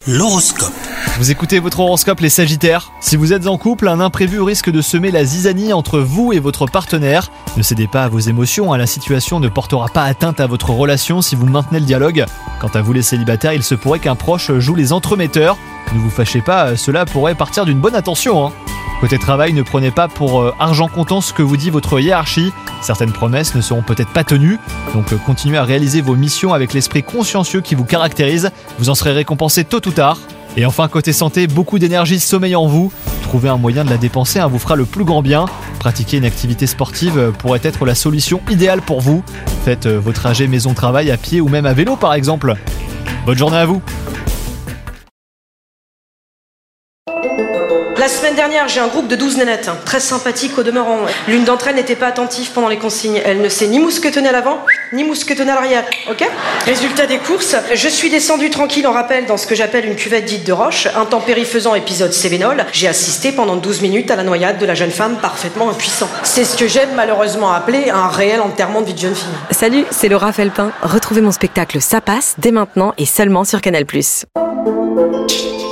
L'horoscope. Vous écoutez votre horoscope les Sagittaires. Si vous êtes en couple, un imprévu risque de semer la zizanie entre vous et votre partenaire. Ne cédez pas à vos émotions, la situation ne portera pas atteinte à votre relation si vous maintenez le dialogue. Quant à vous les célibataires, il se pourrait qu'un proche joue les entremetteurs. Ne vous fâchez pas, cela pourrait partir d'une bonne intention. Côté travail, ne prenez pas pour argent comptant ce que vous dit votre hiérarchie. Certaines promesses ne seront peut-être pas tenues, donc continuez à réaliser vos missions avec l'esprit consciencieux qui vous caractérise. Vous en serez récompensé tôt ou tard. Et enfin, côté santé, beaucoup d'énergie sommeille en vous. Trouver un moyen de la dépenser vous fera le plus grand bien. Pratiquer une activité sportive pourrait être la solution idéale pour vous. Faites vos trajets maison-travail à pied ou même à vélo par exemple. Bonne journée à vous. La semaine dernière, j'ai un groupe de 12 nénettes, très sympathiques au demeurant. L'une d'entre elles n'était pas attentive pendant les consignes. Elle ne s'est ni mousquetonnée à l'avant, ni mousquetonnée à l'arrière. Ok ? Résultat des courses, je suis descendu tranquille en rappel dans ce que j'appelle une cuvette dite de roche. Intempérie faisant épisode Cévenol, j'ai assisté pendant 12 minutes à la noyade de la jeune femme parfaitement impuissante. C'est ce que j'aime malheureusement appeler un réel enterrement de vie de jeune fille. Salut, c'est Laura Felpin. Retrouvez mon spectacle Ça passe dès maintenant et seulement sur Canal+.